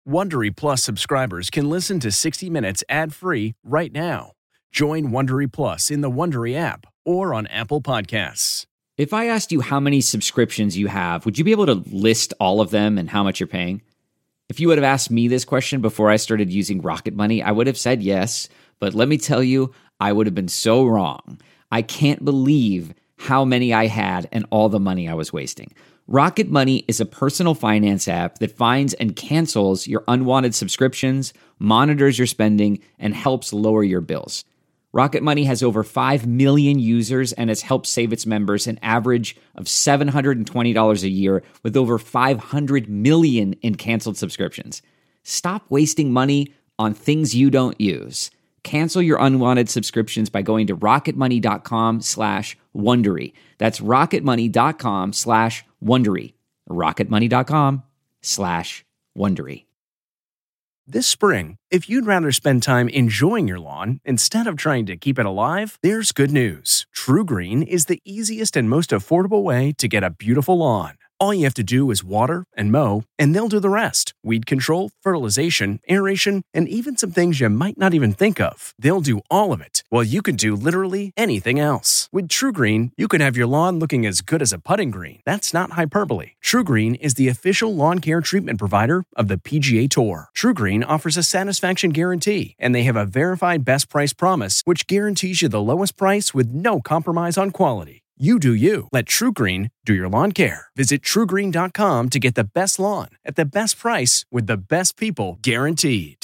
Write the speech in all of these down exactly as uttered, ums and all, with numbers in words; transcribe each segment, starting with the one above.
Wondery Plus subscribers can listen to sixty minutes ad-free right now. Join Wondery Plus in the Wondery app or on Apple Podcasts. If I asked you how many subscriptions you have, would you be able to list all of them and how much you're paying? If you would have asked me this question before I started using Rocket Money, I would have said yes, but let me tell you, I would have been so wrong. I can't believe how many I had and all the money I was wasting. Rocket Money is a personal finance app that finds and cancels your unwanted subscriptions, monitors your spending, and helps lower your bills. Rocket Money has over five million users and has helped save its members an average of seven hundred twenty dollars a year with over five hundred million in canceled subscriptions. Stop wasting money on things you don't use. Cancel your unwanted subscriptions by going to rocketmoney.com slash Wondery. That's rocketmoney.com slash Wondery. rocketmoney.com slash Wondery. This spring, if you'd rather spend time enjoying your lawn instead of trying to keep it alive, there's good news. True Green is the easiest and most affordable way to get a beautiful lawn. All you have to do is water and mow, and they'll do the rest. Weed control, fertilization, aeration, and even some things you might not even think of. They'll do all of it, while you can do literally anything else. With True Green, you can have your lawn looking as good as a putting green. That's not hyperbole. True Green is the official lawn care treatment provider of the P G A Tour. True Green offers a satisfaction guarantee, and they have a verified best price promise, which guarantees you the lowest price with no compromise on quality. You do you. Let True Green do your lawn care. Visit true green dot com to get the best lawn at the best price with the best people guaranteed.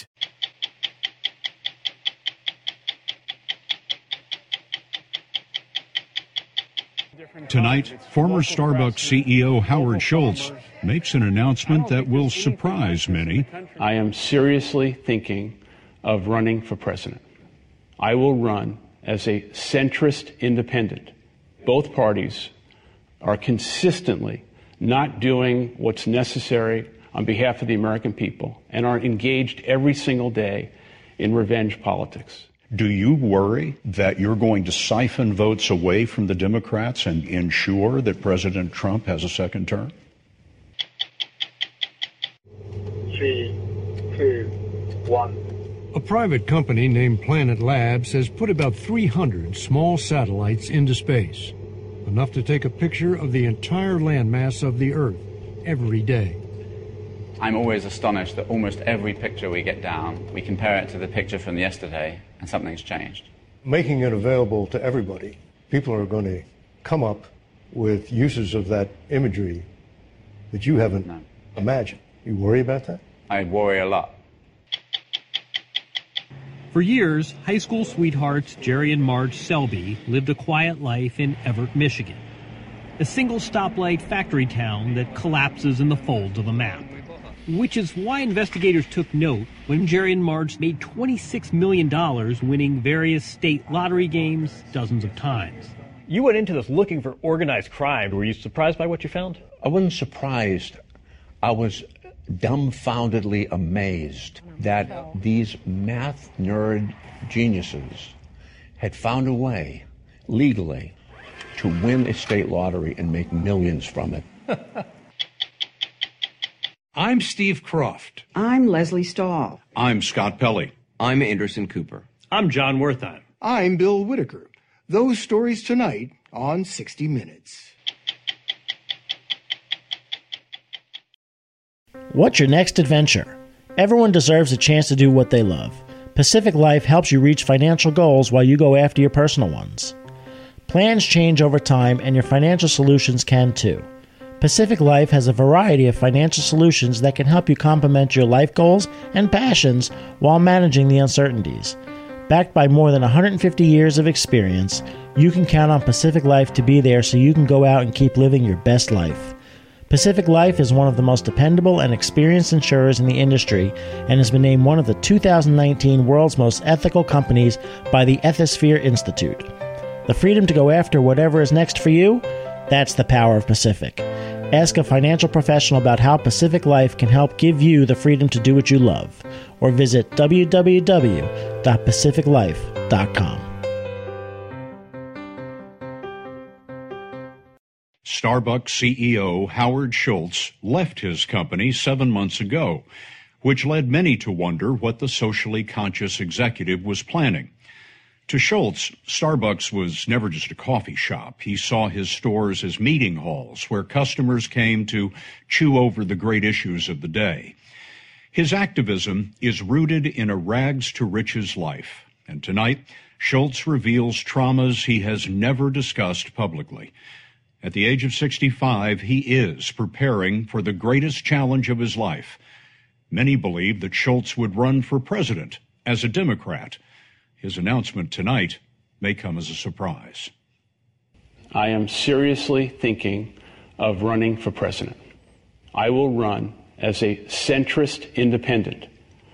Tonight, former Starbucks C E O Howard Schultz makes an announcement that will surprise many. I am seriously thinking of running for president. I will run as a centrist independent. Both parties are consistently not doing what's necessary on behalf of the American people and are engaged every single day in revenge politics. Do you worry that you're going to siphon votes away from the Democrats and ensure that President Trump has a second term? Three, two, one. A private company named Planet Labs has put about three hundred small satellites into space, enough to take a picture of the entire landmass of the Earth every day. I'm always astonished that almost every picture we get down, we compare it to the picture from yesterday, and something's changed. Making it available to everybody, people are going to come up with uses of that imagery that you haven't no. imagined. You worry about that? I worry a lot. For years, high school sweethearts Jerry and Marge Selby lived a quiet life in Everett, Michigan, a single stoplight factory town that collapses in the folds of a map. Which is why investigators took note when Jerry and Marge made twenty-six million dollars winning various state lottery games dozens of times. You went into this looking for organized crime. Were you surprised by what you found? I wasn't surprised. I was dumbfoundedly amazed that these math nerd geniuses had found a way, legally, to win a state lottery and make millions from it. I'm Steve Croft. I'm Leslie Stahl. I'm Scott Pelley. I'm Anderson Cooper. I'm John Wertheim. I'm Bill Whitaker. Those stories tonight on sixty minutes. What's your next adventure? Everyone deserves a chance to do what they love. Pacific Life helps you reach financial goals while you go after your personal ones. Plans change over time, and your financial solutions can too. Pacific Life has a variety of financial solutions that can help you complement your life goals and passions while managing the uncertainties. Backed by more than one hundred fifty years of experience, you can count on Pacific Life to be there so you can go out and keep living your best life. Pacific Life is one of the most dependable and experienced insurers in the industry and has been named one of the two thousand nineteen World's Most Ethical Companies by the Ethisphere Institute. The freedom to go after whatever is next for you? That's the power of Pacific. Ask a financial professional about how Pacific Life can help give you the freedom to do what you love, or visit w w w dot pacific life dot com. Starbucks C E O Howard Schultz left his company seven months ago. which led many to wonder what the socially conscious executive was planning. To Schultz, Starbucks was never just a coffee shop. He saw his stores as meeting halls where customers came to chew over the great issues of the day. His activism is rooted in a rags-to-riches life, and tonight, Schultz reveals traumas he has never discussed publicly. At the age of sixty-five, he is preparing for the greatest challenge of his life. Many believe that Schultz would run for president as a Democrat. His announcement tonight may come as a surprise. I am seriously thinking of running for president. I will run as a centrist independent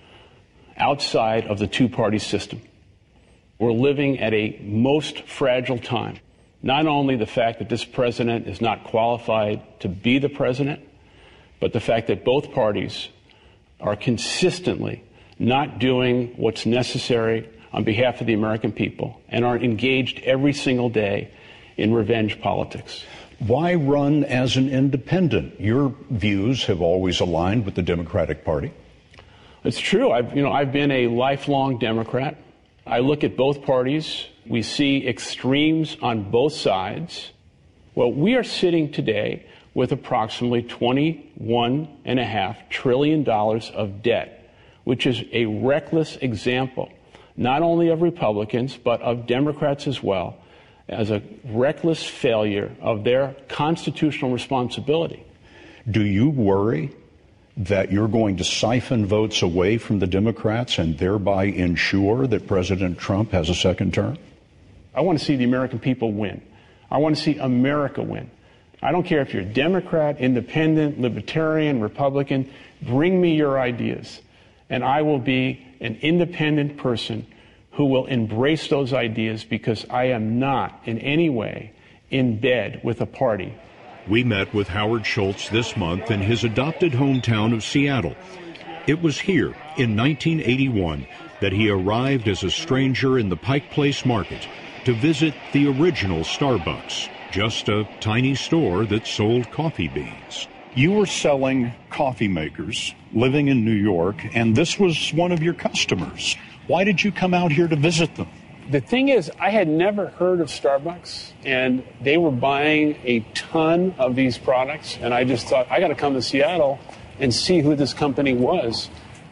outside of the two-party system. We're living at a most fragile time. Not only the fact that this president is not qualified to be the president, but the fact that both parties are consistently not doing what's necessary on behalf of the American people and are engaged every single day in revenge politics. Why run as an independent? Your views have always aligned with the Democratic Party. It's true. I've, you know, I've been a lifelong Democrat. I look at both parties. We see extremes on both sides. Well, we are sitting today with approximately twenty-one point five trillion dollars of debt, which is a reckless example, not only of Republicans, but of Democrats as well, as a reckless failure of their constitutional responsibility. Do you worry that you're going to siphon votes away from the Democrats and thereby ensure that President Trump has a second term? I want to see the American people win. I want to see America win. I don't care if you're Democrat, Independent, Libertarian, Republican. Bring me your ideas, and I will be an independent person who will embrace those ideas because I am not in any way in bed with a party. We met with Howard Schultz this month in his adopted hometown of Seattle. It was here in nineteen eighty-one that he arrived as a stranger in the Pike Place Market to visit the original Starbucks, just a tiny store that sold coffee beans. You were selling coffee makers, living in New York, and this was one of your customers. Why did you come out here to visit them? The thing is, I had never heard of Starbucks, and they were buying a ton of these products, and I just thought, I got to come to Seattle and see who this company was.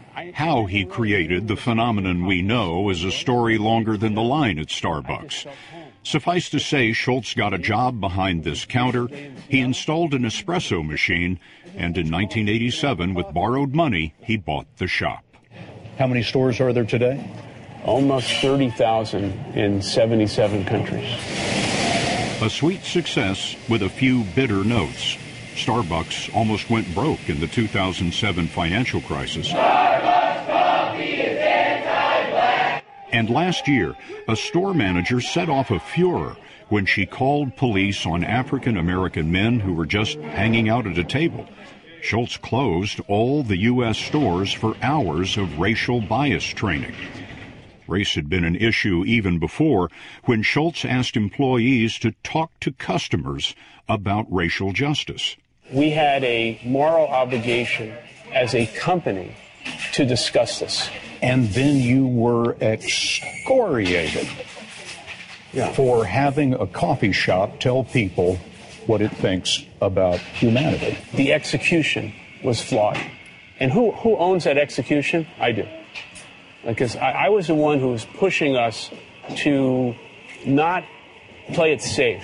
How he created the phenomenon we know is a story longer than the line at Starbucks. Suffice to say, Schultz got a job behind this counter. He installed an espresso machine, and in nineteen eighty-seven, with borrowed money, he bought the shop. How many stores are there today? Almost thirty thousand in seventy-seven countries. A sweet success with a few bitter notes. Starbucks almost went broke in the two thousand seven financial crisis. Starbucks coffee is anti-black. And last year, a store manager set off a furor when she called police on African American men who were just hanging out at a table. Schultz closed all the U S stores for hours of racial bias training. Race had been an issue even before, when Schultz asked employees to talk to customers about racial justice. We had a moral obligation as a company to discuss this. And then you were excoriated yeah. for having a coffee shop tell people what it thinks about humanity. The execution was flawed. And who, who owns that execution? I do. Because I, I was the one who was pushing us to not play it safe.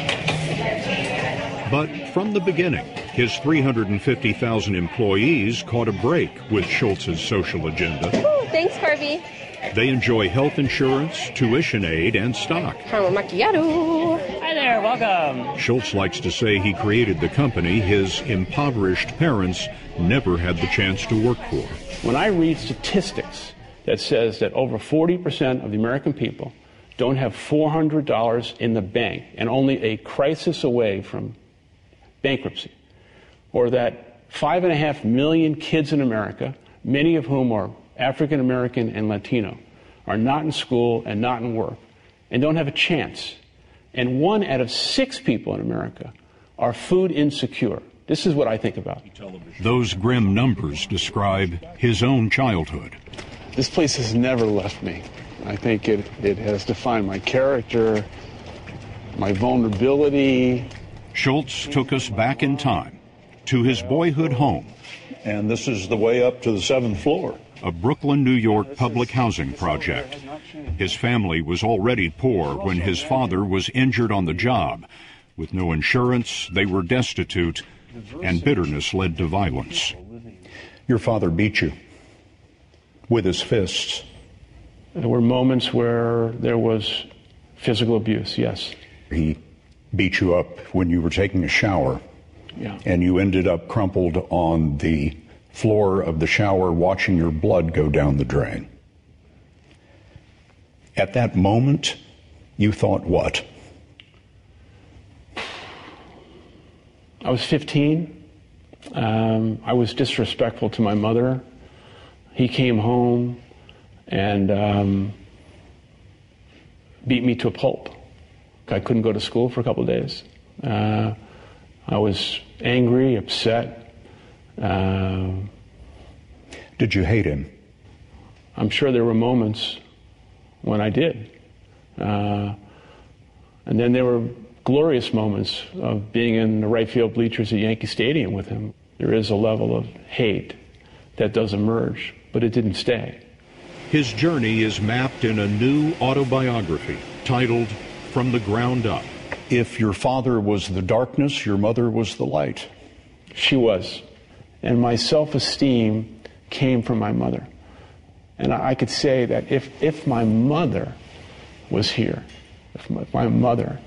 But from the beginning, his three hundred fifty thousand employees caught a break with Schultz's social agenda. Ooh, thanks, Harvey. They enjoy health insurance, tuition aid, and stock. Caramel macchiato. Hi there, welcome. Schultz likes to say he created the company his impoverished parents never had the chance to work for. When I read statistics that says that over forty percent of the American people don't have four hundred dollars in the bank and only a crisis away from bankruptcy, or that five and a half million kids in America, many of whom are African American and Latino, are not in school and not in work and don't have a chance. And one out of six people in America are food insecure. This is what I think about. Those grim numbers describe his own childhood. This place has never left me. I think it, it has defined my character, my vulnerability. Schultz took us back in time to his boyhood home. And this is the way up to the seventh floor. A Brooklyn, New York public housing project. His family was already poor when his father was injured on the job. With no insurance, they were destitute, and bitterness led to violence. Your father beat you with his fists. There were moments where there was physical abuse, yes. He beat you up when you were taking a shower. Yeah. And you ended up crumpled on the floor of the shower watching your blood go down the drain. At that moment, you thought what? I was fifteen. Um, I was disrespectful to my mother. He came home and um, beat me to a pulp. I couldn't go to school for a couple of days. Uh, I was angry, upset. Uh, Did you hate him? I'm sure there were moments when I did. Uh, and then there were glorious moments of being in the right field bleachers at Yankee Stadium with him. There is a level of hate that does emerge, but it didn't stay. His journey is mapped in a new autobiography titled From the Ground Up. If your father was the darkness, your mother was the light. She was. And my self-esteem came from my mother. And I could say that if, if my mother was here, if my, if my mother,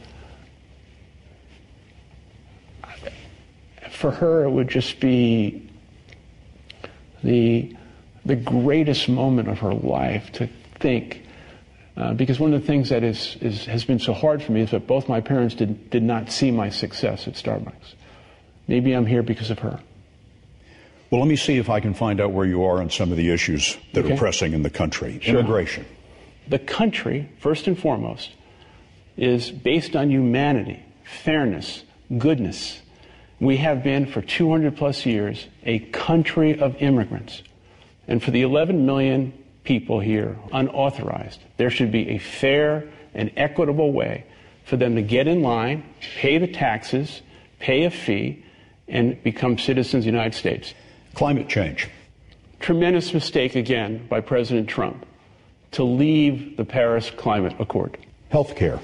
for her it would just be the, the greatest moment of her life to think. Uh, because one of the things that is, is, has been so hard for me is that both my parents did, did not see my success at Starbucks. Maybe I'm here because of her. Well, let me see if I can find out where you are on some of the issues that Okay. are pressing in the country. Sure. Immigration. The country, first and foremost, is based on humanity, fairness, goodness. We have been for two hundred plus years a country of immigrants. And for the eleven million people here unauthorized, there should be a fair and equitable way for them to get in line, pay the taxes, pay a fee, and become citizens of the United States. Climate change. Tremendous mistake again by President Trump to leave the Paris Climate Accord. Healthcare.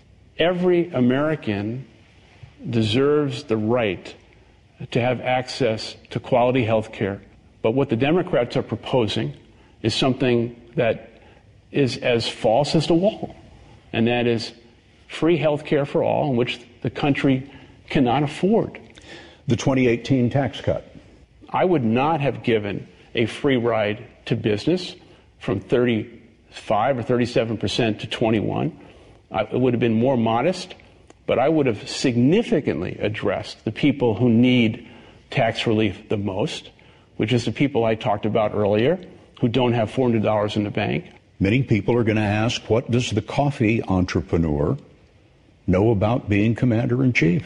Every American deserves the right to have access to quality health care. But what the Democrats are proposing is something that is as false as the wall, and that is free health care for all, in which the country cannot afford. The twenty eighteen tax cut. I would not have given a free ride to business from thirty-five or thirty-seven percent to twenty-one. I, it would have been more modest, but I would have significantly addressed the people who need tax relief the most, which is the people I talked about earlier, who don't have four hundred dollars in the bank. Many people are going to ask, what does the coffee entrepreneur know about being commander-in-chief?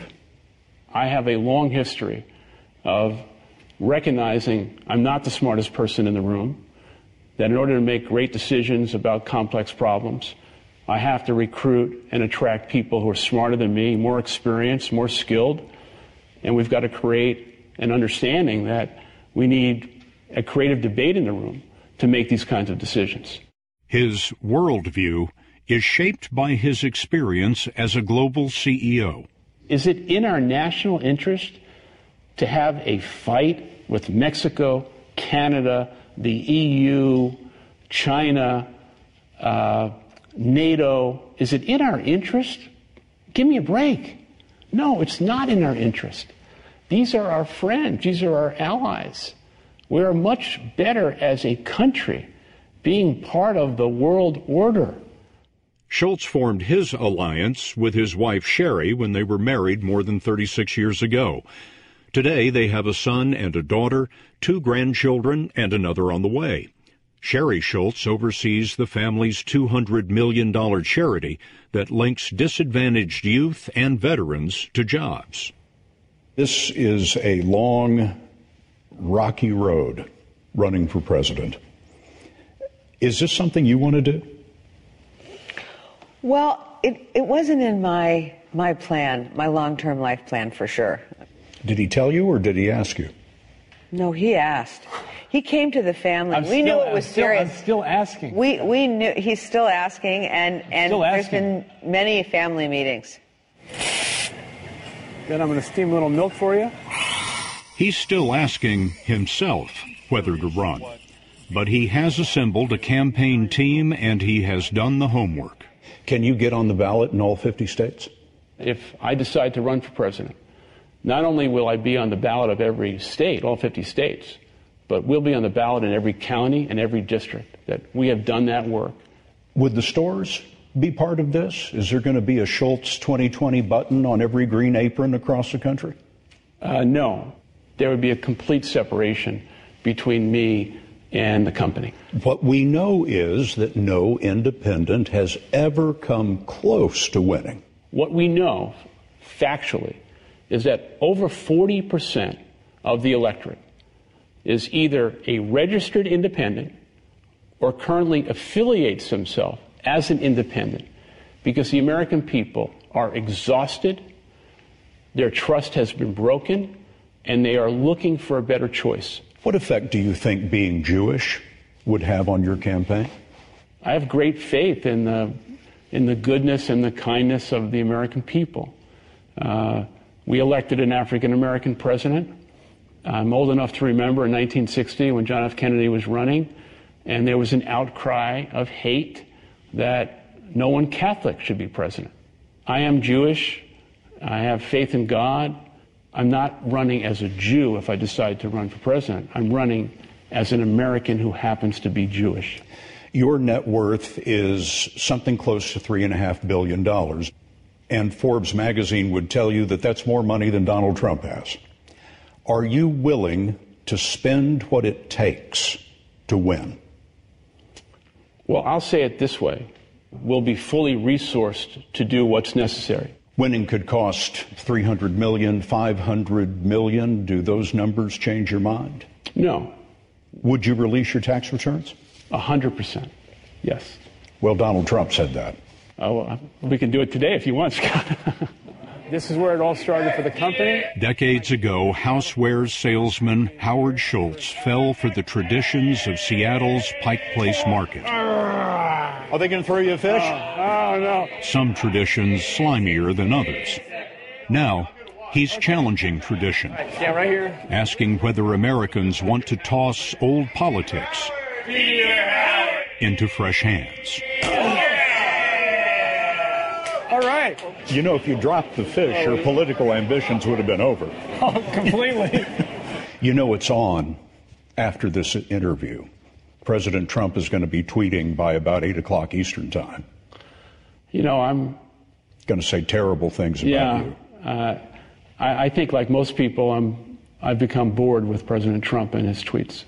I have a long history of recognizing I'm not the smartest person in the room, that in order to make great decisions about complex problems, I have to recruit and attract people who are smarter than me, more experienced, more skilled, and we've got to create an understanding that we need a creative debate in the room to make these kinds of decisions. His worldview is shaped by his experience as a global C E O. Is it in our national interest to have a fight with Mexico, Canada, the E U, China, uh, NATO? Is it in our interest? Give me a break. No, it's not in our interest. These are our friends. These are our allies. We are much better as a country being part of the world order. Schultz formed his alliance with his wife Sherry when they were married more than thirty-six years ago. Today they have a son and a daughter, two grandchildren, and another on the way. Sherry Schultz oversees the family's two hundred million dollars charity that links disadvantaged youth and veterans to jobs. This is a long, rocky road running for president. Is this something you want to do? Well, it, it wasn't in my my plan, my long-term life plan for sure. Did he tell you or did he ask you? No, he asked. He came to the family. I'm we still, knew it was I'm still, serious. I'm still asking. We we knew he's still asking, and and still there's asking. been many family meetings. Then I'm going to steam a little milk for you. He's still asking himself whether to run, but he has assembled a campaign team and he has done the homework. Can you get on the ballot in all fifty states? If I decide to run for president, not only will I be on the ballot of every state, all fifty states, but we'll be on the ballot in every county and every district. That we have done that work. Would the stores be part of this? Is there going to be a Schultz twenty twenty button on every green apron across the country? Uh, no. There would be a complete separation between me and the company. What we know is that no independent has ever come close to winning. What we know, factually, is that over forty percent of the electorate is either a registered independent or currently affiliates himself as an independent because the American people are exhausted, their trust has been broken, and they are looking for a better choice. What effect do you think being Jewish would have on your campaign? I have great faith in the, in the goodness and the kindness of the American people. Uh, we elected an African-American president. I'm old enough to remember in nineteen sixty when John F. Kennedy was running, and there was an outcry of hate that no one Catholic should be president. I am Jewish. I have faith in God. I'm not running as a Jew if I decide to run for president. I'm running as an American who happens to be Jewish. Your net worth is something close to three and a half billion dollars. And Forbes magazine would tell you that that's more money than Donald Trump has. Are you willing to spend what it takes to win? Well, I'll say it this way. We'll be fully resourced to do what's necessary. Winning could cost three hundred million dollars, five hundred million dollars. Do those numbers change your mind? No. Would you release your tax returns? A hundred percent. Yes. Well, Donald Trump said that. Oh, well, we can do it today if you want, Scott. This is where it all started for the company. Decades ago, housewares salesman Howard Schultz fell for the traditions of Seattle's Pike Place Market. Are they going to throw you a fish? Oh, oh, no. Some traditions slimier than others. Now, he's challenging tradition, Yeah, right here. asking whether Americans want to toss old politics into fresh hands. All right. You know, if you dropped the fish, your political ambitions would have been over. Oh, completely. You know it's on after this interview. President Trump is going to be tweeting by about eight o'clock Eastern time. You know, I'm going to say terrible things about yeah, you. Uh, I, I think, like most people, I'm, I've become bored with President Trump and his tweets.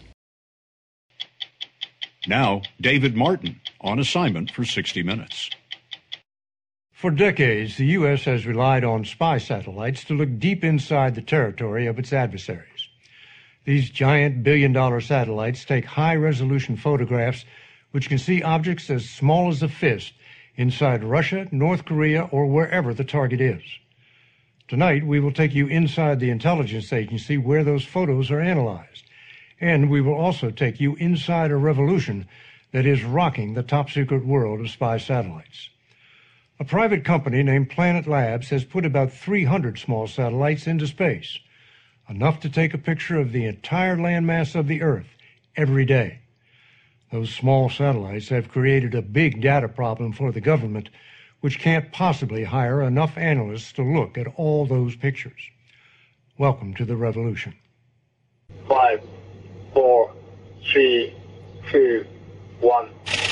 Now, David Martin on assignment for sixty minutes. For decades, the U S has relied on spy satellites to look deep inside the territory of its adversaries. These giant billion-dollar satellites take high-resolution photographs which can see objects as small as a fist inside Russia, North Korea, or wherever the target is. Tonight, we will take you inside the intelligence agency where those photos are analyzed. And we will also take you inside a revolution that is rocking the top-secret world of spy satellites. A private company named Planet Labs has put about three hundred small satellites into space, enough to take a picture of the entire landmass of the Earth every day. Those small satellites have created a big data problem for the government, which can't possibly hire enough analysts to look at all those pictures. Welcome to the revolution. Five, four, three, two, one.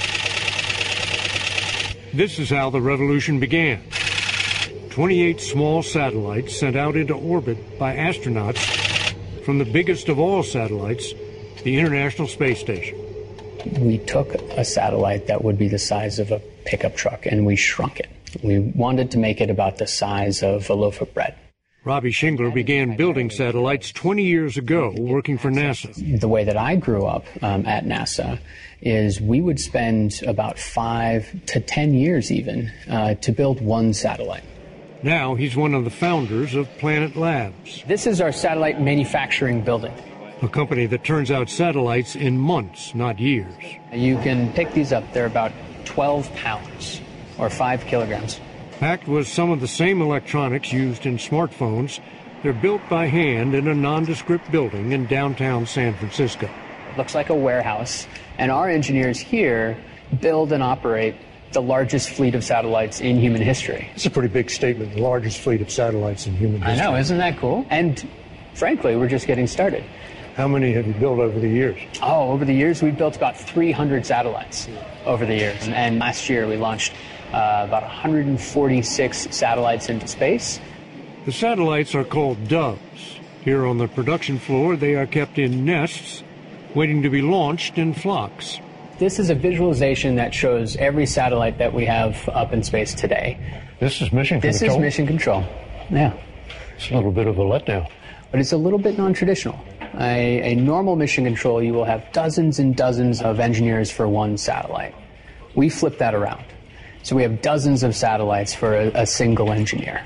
This is how the revolution began. twenty-eight small satellites sent out into orbit by astronauts from the biggest of all satellites, the International Space Station. We took a satellite that would be the size of a pickup truck and we shrunk it. We wanted to make it about the size of a loaf of bread. Robbie Shingler began building satellites twenty years ago, working for NASA. The way that I grew up um, at NASA is we would spend about five to ten years even uh, to build one satellite. Now he's one of the founders of Planet Labs. This is our satellite manufacturing building. A company that turns out satellites in months, not years. You can pick these up. They're about twelve pounds or five kilograms. Packed with some of the same electronics used in smartphones, they're built by hand in a nondescript building in downtown San Francisco. It looks like a warehouse, and our engineers here build and operate the largest fleet of satellites in human history. It's a pretty big statement, the largest fleet of satellites in human history. I know, isn't that cool? And frankly, we're just getting started. How many have you built over the years? Oh, over the years, we've built about three hundred satellites over the years. And last year, we launched uh, about one hundred forty-six satellites into space. The satellites are called doves. Here on the production floor, they are kept in nests, waiting to be launched in flocks. This is a visualization that shows every satellite that we have up in space today. This is mission this control? This is mission control, yeah. It's a little bit of a letdown. But it's a little bit non-traditional. A, a normal mission control, you will have dozens and dozens of engineers for one satellite. We flip that around. So we have dozens of satellites for a, a single engineer.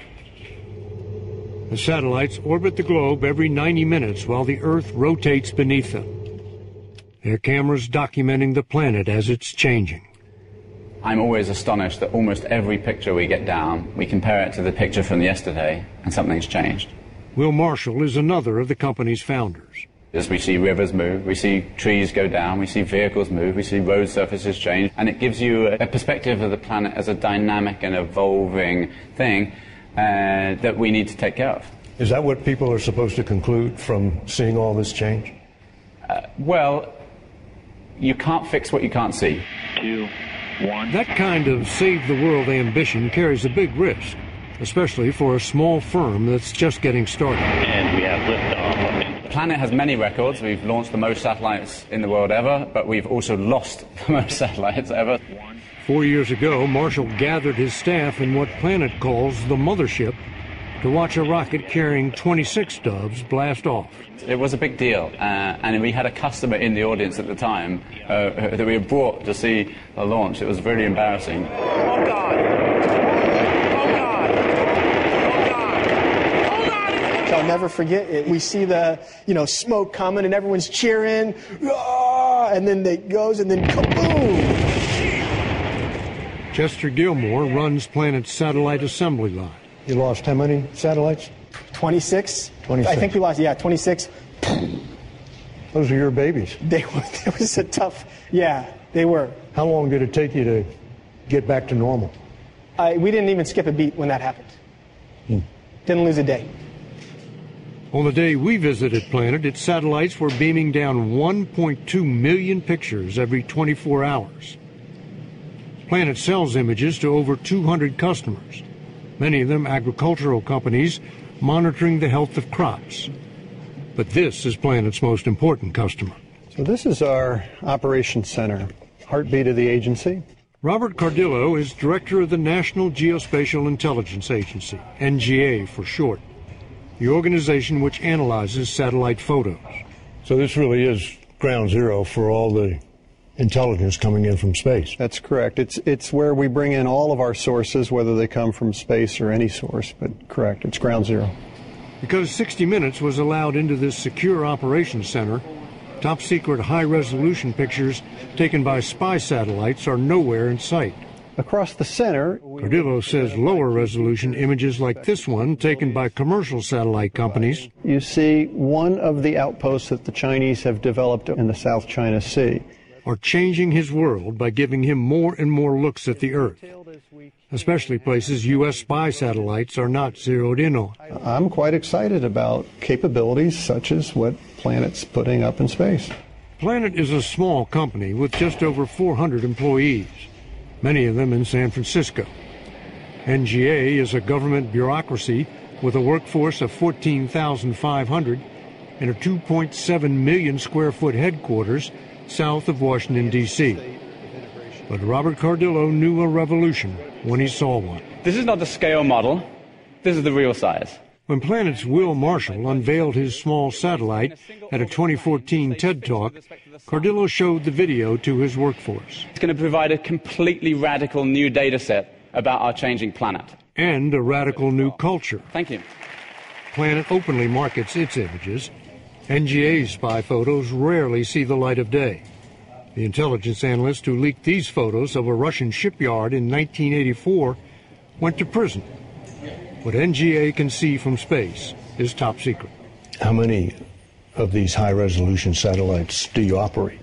The satellites orbit the globe every ninety minutes while the Earth rotates beneath them. Their cameras documenting the planet as it's changing. I'm always astonished that almost every picture we get down, we compare it to the picture from yesterday, and something's changed. Will Marshall is another of the company's founders. As we see rivers move, we see trees go down, we see vehicles move, we see road surfaces change, and it gives you a perspective of the planet as a dynamic and evolving thing uh, that we need to take care of. Is that what people are supposed to conclude from seeing all this change? Uh, well, you can't fix what you can't see. Two, one. That kind of save-the-world ambition carries a big risk, especially for a small firm that's just getting started. And we have liftoff. The planet has many records. We've launched the most satellites in the world ever, but we've also lost the most satellites ever. Four years ago, Marshall gathered his staff in what Planet calls the mothership to watch a rocket carrying twenty-six doves blast off. It was a big deal, uh, and we had a customer in the audience at the time uh, that we had brought to see the launch. It was really embarrassing. Oh, God. I'll never forget it. We see the, you know, smoke coming and everyone's cheering, ah, and then it goes and then kaboom! Chester Gilmore runs Planet's satellite assembly line. You lost how many satellites? twenty-six. twenty-six. I think we lost, yeah, twenty-six. Those are your babies. They were, it was a tough, yeah, they were. How long did it take you to get back to normal? Uh, we didn't even skip a beat when that happened. Hmm. Didn't lose a day. On the day we visited Planet, its satellites were beaming down one point two million pictures every twenty-four hours. Planet sells images to over two hundred customers, many of them agricultural companies monitoring the health of crops. But this is Planet's most important customer. So this is our operations center, heartbeat of the agency. Robert Cardillo is director of the National Geospatial Intelligence Agency, N G A for short, the organization which analyzes satellite photos. So this really is ground zero for all the intelligence coming in from space. That's correct. It's it's where we bring in all of our sources, whether they come from space or any source, but correct, it's ground zero. Because sixty minutes was allowed into this secure operations center, top-secret high-resolution pictures taken by spy satellites are nowhere in sight. Across the center, Cardillo says lower-resolution images like this one, taken by commercial satellite companies, you see one of the outposts that the Chinese have developed in the South China Sea, are changing his world by giving him more and more looks at the Earth, especially places U S spy satellites are not zeroed in on. I'm quite excited about capabilities such as what Planet's putting up in space. Planet is a small company with just over four hundred employees, many of them in San Francisco. N G A is a government bureaucracy with a workforce of fourteen thousand five hundred and a two point seven million square foot headquarters south of Washington, D C But Robert Cardillo knew a revolution when he saw one. This is not the scale model. This is the real size. When Planet's Will Marshall unveiled his small satellite at a twenty fourteen TED Talk, Cardillo showed the video to his workforce. It's going to provide a completely radical new data set about our changing planet. And a radical new culture. Thank you. Planet openly markets its images. N G A's spy photos rarely see the light of day. The intelligence analyst who leaked these photos of a Russian shipyard in nineteen eighty-four went to prison. What N G A can see from space is top secret. How many of these high-resolution satellites do you operate?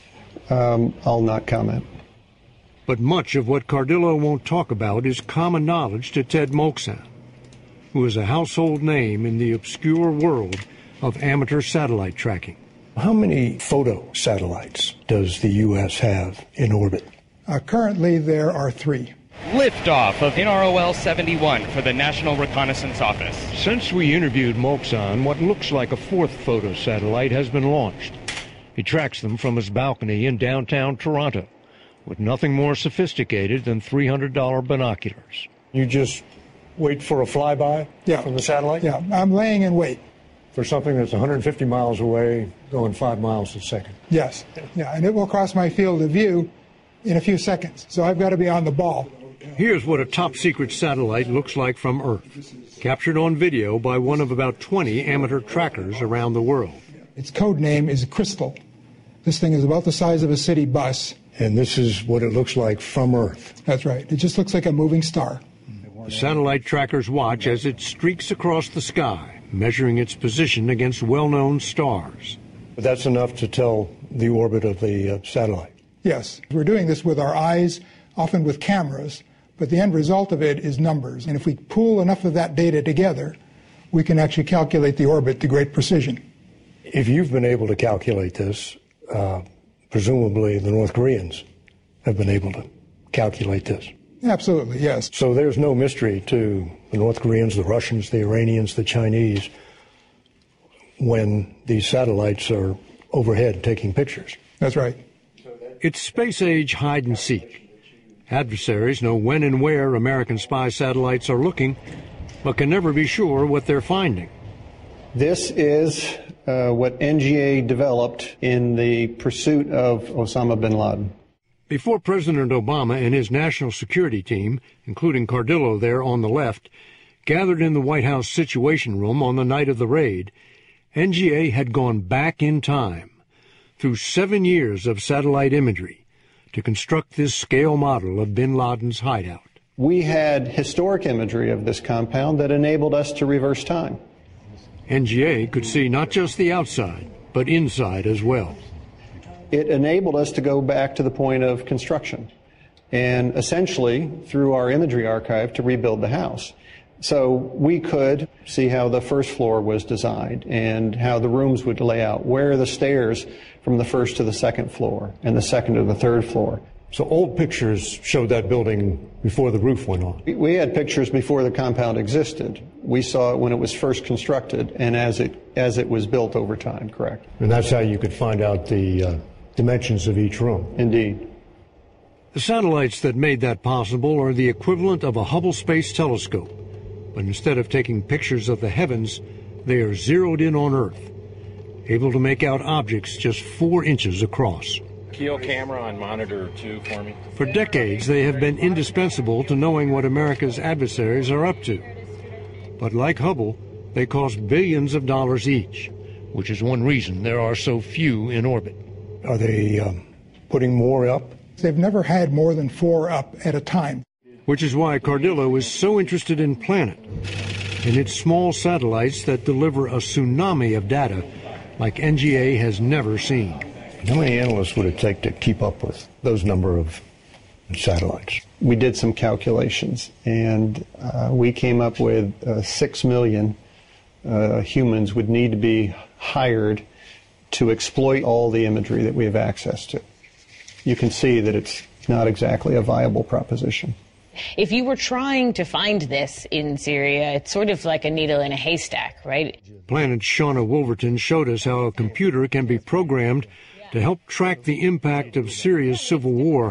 Um, I'll not comment. But much of what Cardillo won't talk about is common knowledge to Ted Moxon, who is a household name in the obscure world of amateur satellite tracking. How many photo satellites does the U S have in orbit? Uh, currently, there are three. Liftoff of N R O L seventy-one for the National Reconnaissance Office. Since we interviewed Moxon, what looks like a fourth photo satellite has been launched. He tracks them from his balcony in downtown Toronto with nothing more sophisticated than three hundred dollar binoculars. You just wait for a flyby yeah. from the satellite? Yeah, I'm laying in wait. For something that's one hundred fifty miles away, going five miles a second? Yes, yeah, and it will cross my field of view in a few seconds, so I've got to be on the ball. Here's what a top-secret satellite looks like from Earth, captured on video by one of about twenty amateur trackers around the world. Its code name is Crystal. This thing is about the size of a city bus. And this is what it looks like from Earth. That's right. It just looks like a moving star. The satellite trackers watch as it streaks across the sky, measuring its position against well-known stars. But that's enough to tell the orbit of the uh, satellite? Yes. We're doing this with our eyes, often with cameras. But the end result of it is numbers. And if we pool enough of that data together, we can actually calculate the orbit to great precision. If you've been able to calculate this, uh, presumably the North Koreans have been able to calculate this. Absolutely, yes. So there's no mystery to the North Koreans, the Russians, the Iranians, the Chinese, when these satellites are overhead taking pictures. That's right. It's space-age hide-and-seek. Adversaries know when and where American spy satellites are looking, but can never be sure what they're finding. This is uh, what N G A developed in the pursuit of Osama bin Laden. Before President Obama and his national security team, including Cardillo there on the left, gathered in the White House Situation Room on the night of the raid, N G A had gone back in time through seven years of satellite imagery to construct this scale model of bin Laden's hideout. We had historic imagery of this compound that enabled us to reverse time. N G A could see not just the outside, but inside as well. It enabled us to go back to the point of construction and essentially, through our imagery archive, to rebuild the house. So we could see how the first floor was designed and how the rooms would lay out, where are the stairs from the first to the second floor and the second to the third floor. So old pictures showed that building before the roof went on. We had pictures before the compound existed. We saw it when it was first constructed and as it as it was built over time, correct. And that's how you could find out the uh, dimensions of each room. Indeed. The satellites that made that possible are the equivalent of a Hubble Space Telescope. But instead of taking pictures of the heavens, they are zeroed in on Earth, able to make out objects just four inches across. Keel camera on monitor two for me. For decades, they have been indispensable to knowing what America's adversaries are up to. But like Hubble, they cost billions of dollars each, which is one reason there are so few in orbit. Are they um, putting more up? They've never had more than four up at a time. Which is why Cardillo is so interested in Planet, in its small satellites that deliver a tsunami of data like N G A has never seen. How many analysts would it take to keep up with those number of satellites? We did some calculations, and uh, we came up with uh, six million uh, humans would need to be hired to exploit all the imagery that we have access to. You can see that it's not exactly a viable proposition. If you were trying to find this in Syria, it's sort of like a needle in a haystack, right? Planet's Shauna Wolverton showed us how a computer can be programmed to help track the impact of Syria's civil war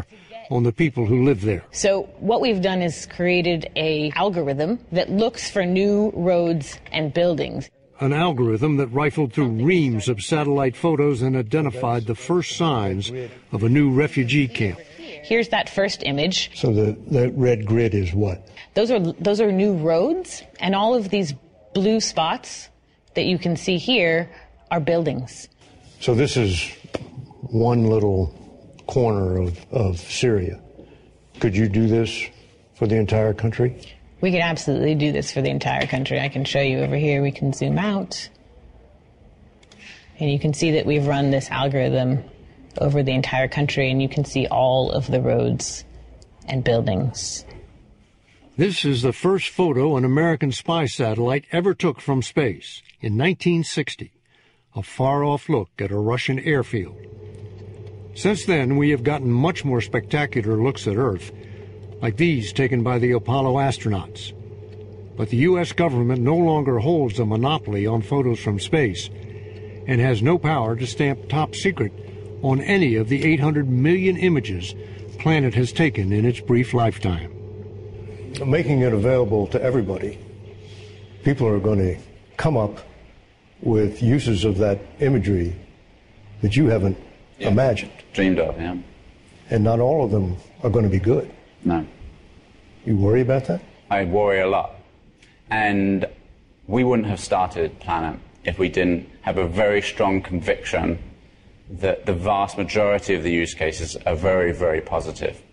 on the people who live there. So what we've done is created a algorithm that looks for new roads and buildings. An algorithm that rifled through reams of satellite photos and identified the first signs of a new refugee camp. Here's that first image. So the, the red grid is what? Those are those are new roads, and all of these blue spots that you can see here are buildings. So this is one little corner of, of Syria. Could you do this for the entire country? We could absolutely do this for the entire country. I can show you over here. We can zoom out. And you can see that we've run this algorithm over the entire country, and you can see all of the roads and buildings. This is the first photo an American spy satellite ever took from space in nineteen sixty, a far-off look at a Russian airfield. Since then, we have gotten much more spectacular looks at Earth, like these taken by the Apollo astronauts. But the U S government no longer holds a monopoly on photos from space and has no power to stamp top secret on any of the eight hundred million images Planet has taken in its brief lifetime. Making it available to everybody, people are going to come up with uses of that imagery that you haven't yeah. imagined. Dreamed of, yeah. And not all of them are going to be good. No. You worry about that? I worry a lot. And we wouldn't have started Planet if we didn't have a very strong conviction that the vast majority of the use cases are very, very positive.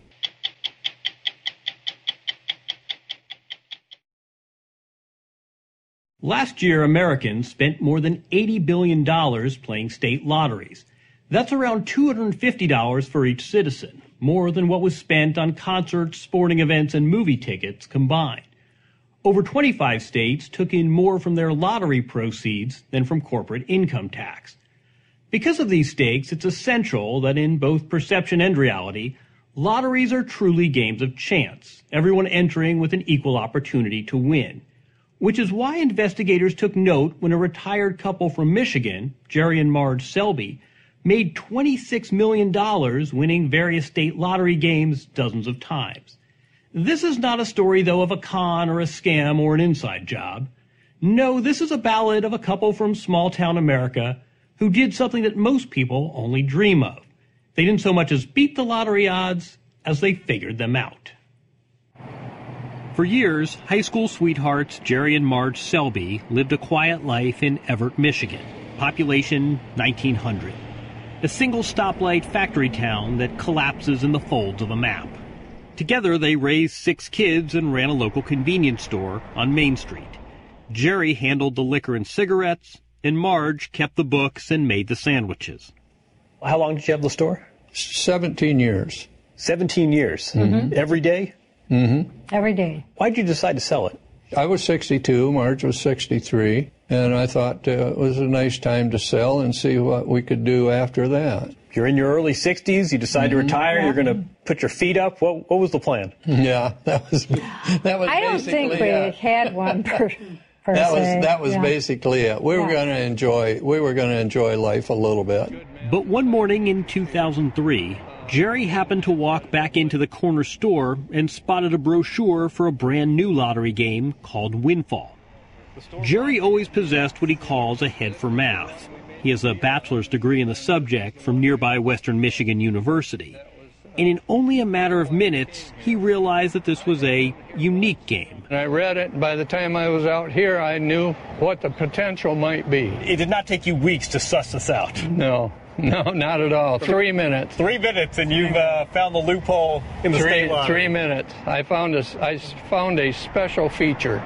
Last year, Americans spent more than eighty billion dollars playing state lotteries. That's around two hundred fifty dollars for each citizen, more than what was spent on concerts, sporting events, and movie tickets combined. Over twenty-five states took in more from their lottery proceeds than from corporate income tax. Because of these stakes, it's essential that in both perception and reality, lotteries are truly games of chance, everyone entering with an equal opportunity to win. Which is why investigators took note when a retired couple from Michigan, Jerry and Marge Selby, made twenty-six million dollars winning various state lottery games dozens of times. This is not a story, though, of a con or a scam or an inside job. No, this is a ballad of a couple from small-town America who did something that most people only dream of. They didn't so much as beat the lottery odds as they figured them out. For years, high school sweethearts Jerry and Marge Selby lived a quiet life in Everett, Michigan. Population nineteen hundred. A single stoplight factory town that collapses in the folds of a map. Together, they raised six kids and ran a local convenience store on Main Street. Jerry handled the liquor and cigarettes, and Marge kept the books and made the sandwiches. How long did you have the store? seventeen years. seventeen years? Mm-hmm. Every day? Mm-hmm. Every day. Why did you decide to sell it? I was sixty-two, Marge was sixty-three, and I thought uh, it was a nice time to sell and see what we could do after that. You're in your early sixties, you decide mm-hmm. to retire, yeah. You're going to put your feet up. What, what was the plan? Yeah, that was that was I don't think we it. had one per, per that se. was that was yeah. basically it. We yeah. were going to enjoy we were going to enjoy life a little bit. But one morning in two thousand three, Jerry happened to walk back into the corner store and spotted a brochure for a brand new lottery game called Windfall. Jerry always possessed what he calls a head for math. He has a bachelor's degree in the subject from nearby Western Michigan University. And in only a matter of minutes, he realized that this was a unique game. I read it, and by the time I was out here, I knew what the potential might be. It did not take you weeks to suss this out. No. No, not at all. Three minutes. Three minutes, and you've uh, found the loophole in the three, state lottery. Three minutes. I found a, I found a special feature.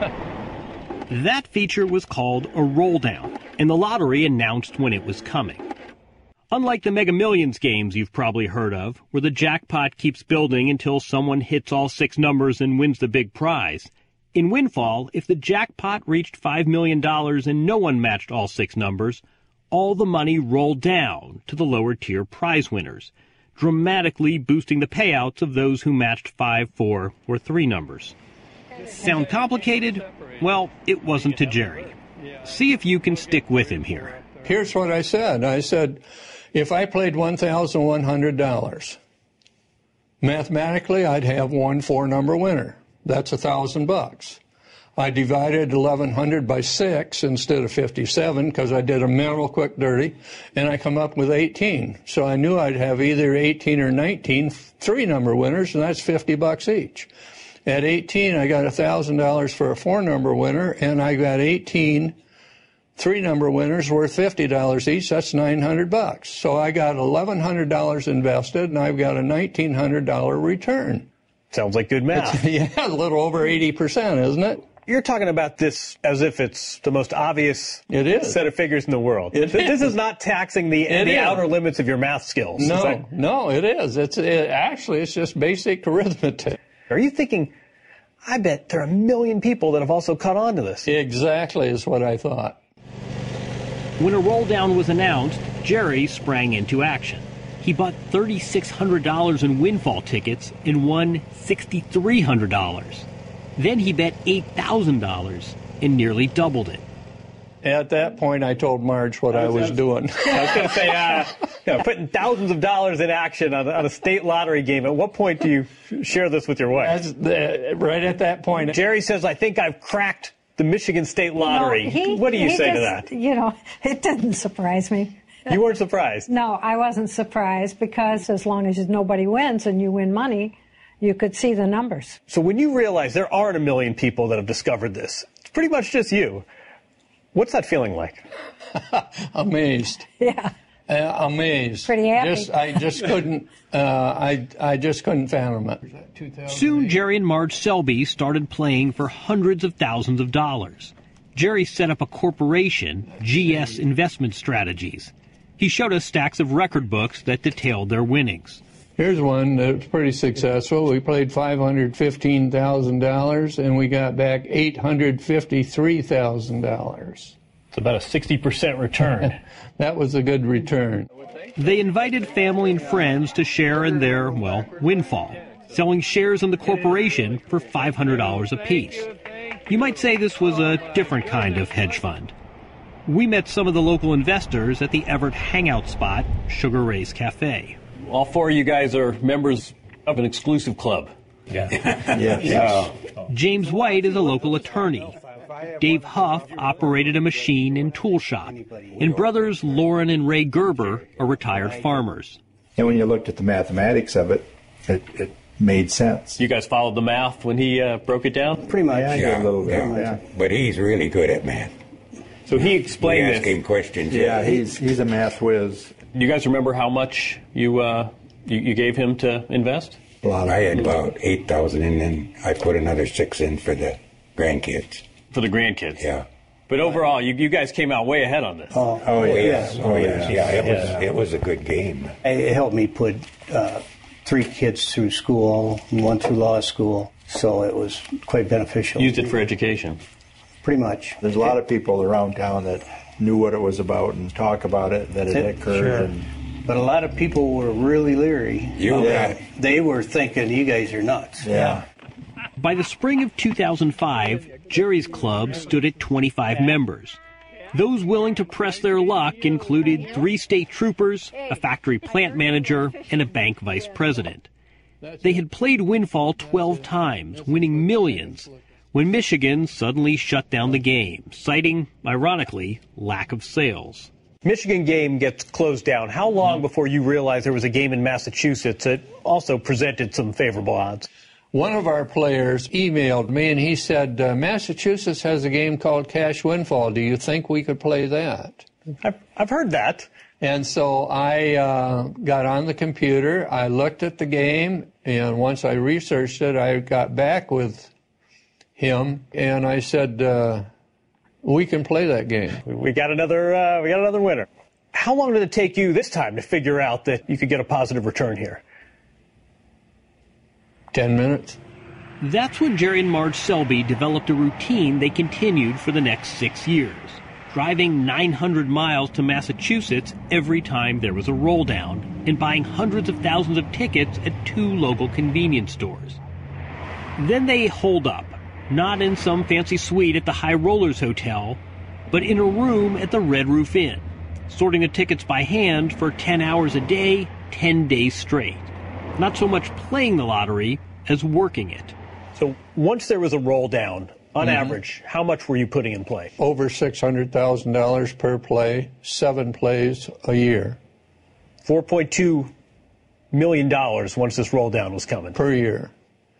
That feature was called a roll down, and the lottery announced when it was coming. Unlike the Mega Millions games you've probably heard of, where the jackpot keeps building until someone hits all six numbers and wins the big prize, in Windfall, if the jackpot reached five million dollars and no one matched all six numbers, all the money rolled down to the lower-tier prize winners, dramatically boosting the payouts of those who matched five, four, or three numbers. Sound complicated? Well, it wasn't to Jerry. See if you can stick with him here. Here's what I said. I said, if I played one thousand one hundred dollars, Mathematically, I'd have one four-number winner. That's a thousand bucks. I divided eleven hundred by six instead of fifty-seven because I did a mental quick dirty, and I come up with eighteen. So I knew I'd have either eighteen or nineteen three-number winners, and that's fifty bucks each. At eighteen, I got one thousand dollars for a four-number winner, and I got eighteen three-number winners worth fifty dollars each. That's nine hundred bucks. So I got eleven hundred dollars invested, and I've got a nineteen hundred dollars return. Sounds like good math. It's, yeah, a little over eighty percent, isn't it? You're talking about this as if it's the most obvious it is. set of figures in the world. It this is. is not taxing the, It the is. outer limits of your math skills. No, that... no, it is. It's it, actually, it's just basic arithmetic. Are you thinking, I bet there are a million people that have also caught on to this? Exactly is what I thought. When a roll down was announced, Jerry sprang into action. He bought three thousand six hundred dollars in windfall tickets and won six thousand three hundred dollars. Then he bet eight thousand dollars and nearly doubled it. At that point, I told Marge what I was, I was doing. I was going to say, uh, you know, putting thousands of dollars in action on, on a state lottery game. At what point do you share this with your wife? The, right at that point. Jerry says, I think I've cracked the Michigan State Lottery. You know, he, what do you say just, to that? You know, it didn't surprise me. You weren't surprised? No, I wasn't surprised because as long as nobody wins and you win money, you could see the numbers. So when you realize there aren't a million people that have discovered this, it's pretty much just you. What's that feeling like? Amazed. Yeah. Uh, amazed. Pretty happy. Just, I just couldn't. Uh, I I just couldn't fathom it. Soon, Jerry and Marge Selby started playing for hundreds of thousands of dollars. Jerry set up a corporation, G S Investment Strategies. He showed us stacks of record books that detailed their winnings. Here's one that's pretty successful. We played five hundred fifteen thousand dollars, and we got back eight hundred fifty-three thousand dollars. It's about a sixty percent return. That was a good return. They invited family and friends to share in their, well, windfall, selling shares in the corporation for five hundred dollars apiece. You might say this was a different kind of hedge fund. We met some of the local investors at the Everett hangout spot, Sugar Ray's Cafe. All four of you guys are members of an exclusive club. Yeah. yeah. yeah. James White is a local attorney. Dave Huff operated a machine and tool shop. And brothers Lauren and Ray Gerber are retired farmers. And when you looked at the mathematics of it, it, it made sense. You guys followed the math when he uh, broke it down? Pretty much. Yeah, I yeah. did a little bit, yeah. yeah. But he's really good at math. So he explained we this. ask him questions. Yeah, he's he's a math whiz. Do you guys remember how much you uh, you, you gave him to invest? A lot. I had about eight thousand, and then I put another six in for the grandkids. For the grandkids. Yeah. But overall, you, you guys came out way ahead on this. Oh, oh yes, yes. oh yes, yeah. It was yeah. it was a good game. It helped me put uh, three kids through school, and one through law school, so it was quite beneficial. Used it for education. Pretty much. There's a lot of people around town that knew what it was about and talk about it, that it, it occurred. Sure. And but a lot of people were really leery. You yeah. They were thinking, you guys are nuts. Yeah. By the spring of two thousand five, Jerry's club stood at twenty-five members. Those willing to press their luck included three state troopers, a factory plant manager, and a bank vice president. They had played Windfall twelve times, winning millions, when Michigan suddenly shut down the game, citing, ironically, lack of sales. Michigan game gets closed down. How long before you realized there was a game in Massachusetts that also presented some favorable odds? One of our players emailed me, and he said, uh, Massachusetts has a game called Cash Windfall. Do you think we could play that? I've, I've heard that. And so I uh, got on the computer, I looked at the game, and once I researched it, I got back with him, and I said, uh, we can play that game. We got another, uh, we got another winner. How long did it take you this time to figure out that you could get a positive return here? Ten minutes. That's when Jerry and Marge Selby developed a routine they continued for the next six years, driving nine hundred miles to Massachusetts every time there was a roll down and buying hundreds of thousands of tickets at two local convenience stores. Then they holed up, not in some fancy suite at the High Rollers Hotel, but in a room at the Red Roof Inn, sorting the tickets by hand for ten hours a day, ten days straight. not so much playing the lottery as working it. So once there was a roll down, on Mm-hmm. average, how much were you putting in play? Over six hundred thousand dollars per play, seven plays a year. four point two million dollars once this roll down was coming. Per year.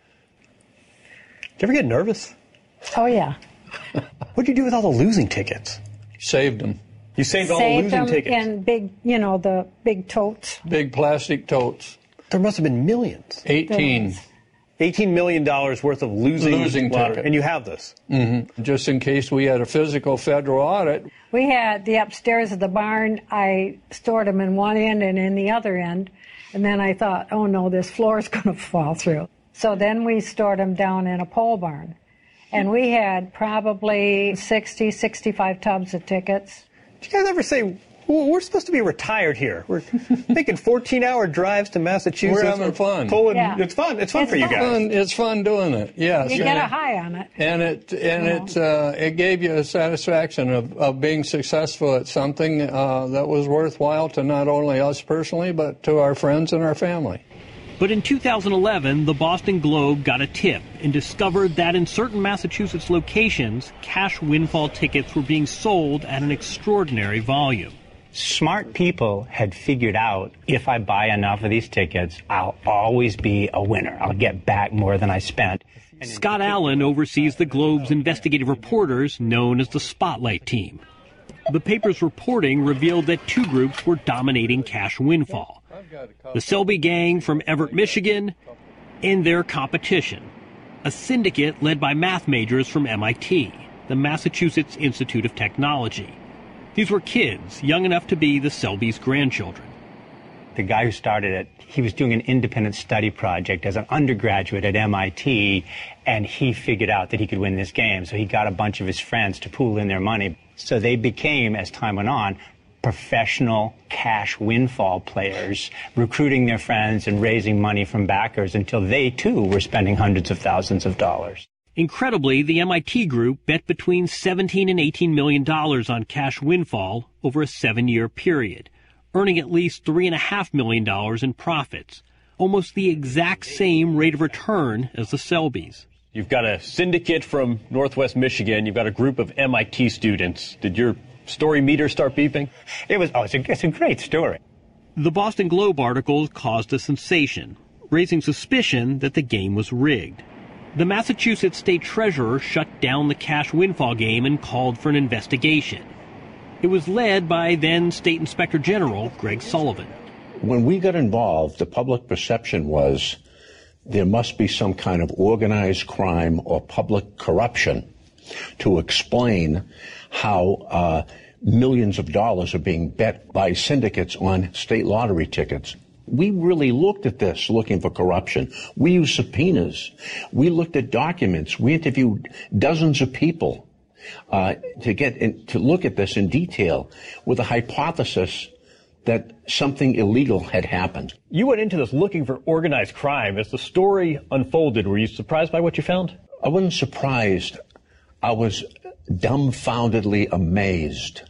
Did you ever get nervous? Oh, yeah. What'd you do with all the losing tickets? Saved them. You saved, all the Saved losing them tickets? in big, you know, the big totes. Big plastic totes. There must have been millions. eighteen. eighteen million dollars worth of losing, Losing lottery. tickets. And you have this? Mm-hmm. Just in case we had a physical federal audit. We had the upstairs of the barn. I stored them in one end and in the other end. And then I thought, oh, no, this floor is going to fall through. So then we stored them down in a pole barn. And we had probably sixty, sixty-five tubs of tickets. Did you guys ever say, well, we're supposed to be retired here? We're making fourteen-hour drives to Massachusetts. We're having fun. Pulling, Yeah. It's fun. It's fun It's for you fun. guys. Fun, it's fun doing it, yes. You And get a it- high on it. And it and it uh, it gave you a satisfaction of, of being successful at something uh, that was worthwhile to not only us personally, but to our friends and our family. But in two thousand eleven, the Boston Globe got a tip and discovered that in certain Massachusetts locations, cash windfall tickets were being sold at an extraordinary volume. Smart people had figured out, if I buy enough of these tickets, I'll always be a winner. I'll get back more than I spent. Scott Allen oversees the Globe's investigative reporters known as the Spotlight Team. The paper's reporting revealed that two groups were dominating cash windfall. The Selby Gang from Everett, Michigan, and their competition, a syndicate led by math majors from M I T, the Massachusetts Institute of Technology. These were kids young enough to be the Selby's grandchildren. The guy who started it, he was doing an independent study project as an undergraduate at M I T, and he figured out that he could win this game. So he got a bunch of his friends to pool in their money. So they became, as time went on, professional cash windfall players, recruiting their friends and raising money from backers until they, too, were spending hundreds of thousands of dollars. Incredibly, the M I T group bet between seventeen and eighteen million dollars on cash windfall over a seven-year period, earning at least three and a half million dollars in profits, almost the exact same rate of return as the Selbys. You've got a syndicate from Northwest Michigan. You've got a group of M I T students. Did your story meter start beeping? It was, oh, it's a, it's a great story. The Boston Globe article caused a sensation, raising suspicion that the game was rigged. The Massachusetts state treasurer shut down the cash windfall game and called for an investigation. It was led by then State Inspector General Greg Sullivan. When we got involved, the public perception was there must be some kind of organized crime or public corruption to explain how uh, millions of dollars are being bet by syndicates on state lottery tickets. We really looked at this, looking for corruption. We used subpoenas. We looked at documents. We interviewed dozens of people uh, to get in, to look at this in detail with a hypothesis that something illegal had happened. You went into this looking for organized crime. As the story unfolded, were you surprised by what you found? I wasn't surprised. I was dumbfoundedly amazed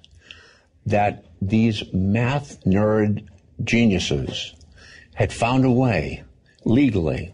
that these math nerd geniuses had found a way, legally,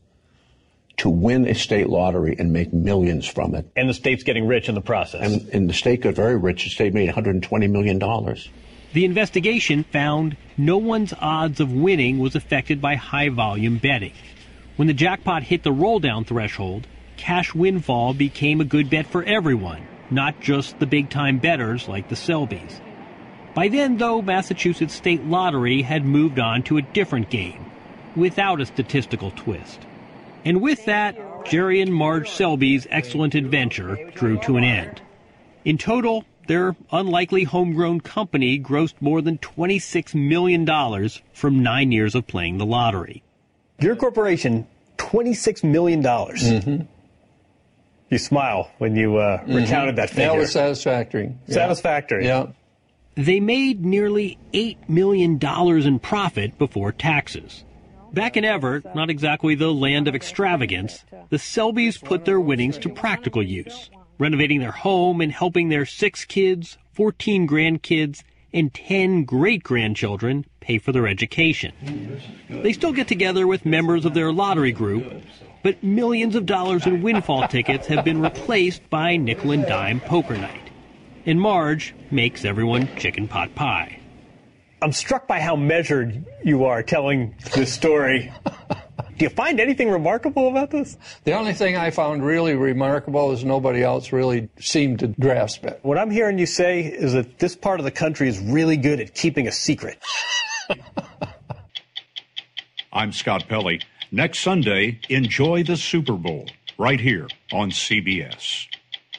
to win a state lottery and make millions from it. And the state's getting rich in the process. And, and the state got very rich. The state made one hundred twenty million dollars. The investigation found no one's odds of winning was affected by high-volume betting. When the jackpot hit the roll-down threshold, cash windfall became a good bet for everyone, not just the big-time bettors like the Selbys. By then, though, Massachusetts State Lottery had moved on to a different game, without a statistical twist. And with that, Jerry and Marge Selby's excellent adventure drew to an end. In total, their unlikely homegrown company grossed more than twenty-six million dollars from nine years of playing the lottery. Your corporation, twenty-six million dollars. Mm-hmm. You smile when you uh, Mm-hmm. recounted that figure. That was satisfactory. Satisfactory. Yeah. They made nearly eight million dollars in profit before taxes. Back in Everett, not exactly the land of extravagance, the Selbys put their winnings to practical use, renovating their home and helping their six kids, fourteen grandkids, and ten great-grandchildren pay for their education. They still get together with members of their lottery group, but millions of dollars in windfall tickets have been replaced by nickel and dime poker night. And Marge makes everyone chicken pot pie. I'm struck by how measured you are telling this story. Do you find anything remarkable about this? The only thing I found really remarkable is nobody else really seemed to grasp it. What I'm hearing you say is that this part of the country is really good at keeping a secret. I'm Scott Pelley. Next Sunday, enjoy the Super Bowl right here on C B S.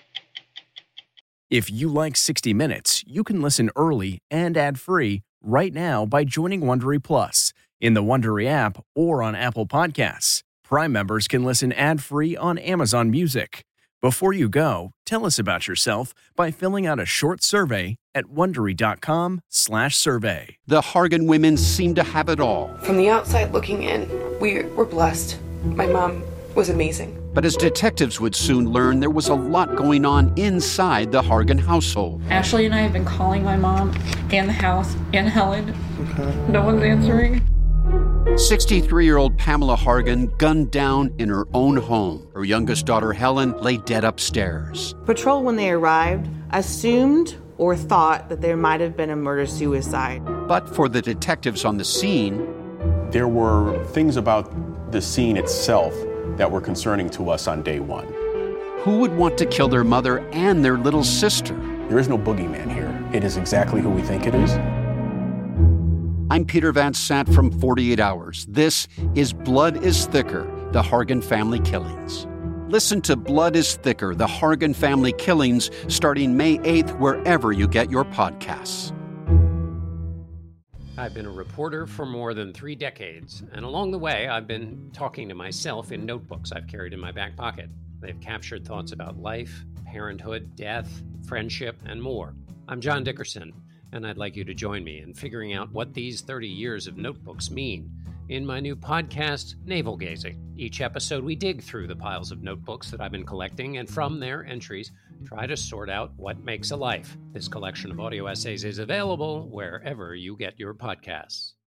If you like sixty minutes, you can listen early and ad-free right now by joining Wondery Plus in the Wondery app or on Apple Podcasts. Prime members can listen ad-free on Amazon Music. Before you go, tell us about yourself by filling out a short survey at Wondery.com slash survey. The Hargan women seem to have it all. From the outside looking in, we were blessed. My mom was amazing. But as detectives would soon learn, there was a lot going on inside the Hargan household. Ashley and I have been calling my mom and the house and Helen. Okay. No one's answering. sixty-three-year-old Pamela Hargan gunned down in her own home. Her youngest daughter, Helen, lay dead upstairs. Patrol, when they arrived, assumed or thought that there might have been a murder-suicide. But for the detectives on the scene, there were things about the scene itself that were concerning to us on day one. Who would want to kill their mother and their little sister? There is no boogeyman here. It is exactly who we think it is. I'm Peter Van Sant from forty-eight hours. This is Blood is Thicker, the Hargan Family Killings. Listen to Blood is Thicker, the Hargan Family Killings, starting May eighth, wherever you get your podcasts. I've been a reporter for more than three decades, and along the way, I've been talking to myself in notebooks I've carried in my back pocket. They've captured thoughts about life, parenthood, death, friendship, and more. I'm John Dickerson, and I'd like you to join me in figuring out what these thirty years of notebooks mean in my new podcast, Navel Gazing. Each episode, we dig through the piles of notebooks that I've been collecting, and from their entries, try to sort out what makes a life. This collection of audio essays is available wherever you get your podcasts.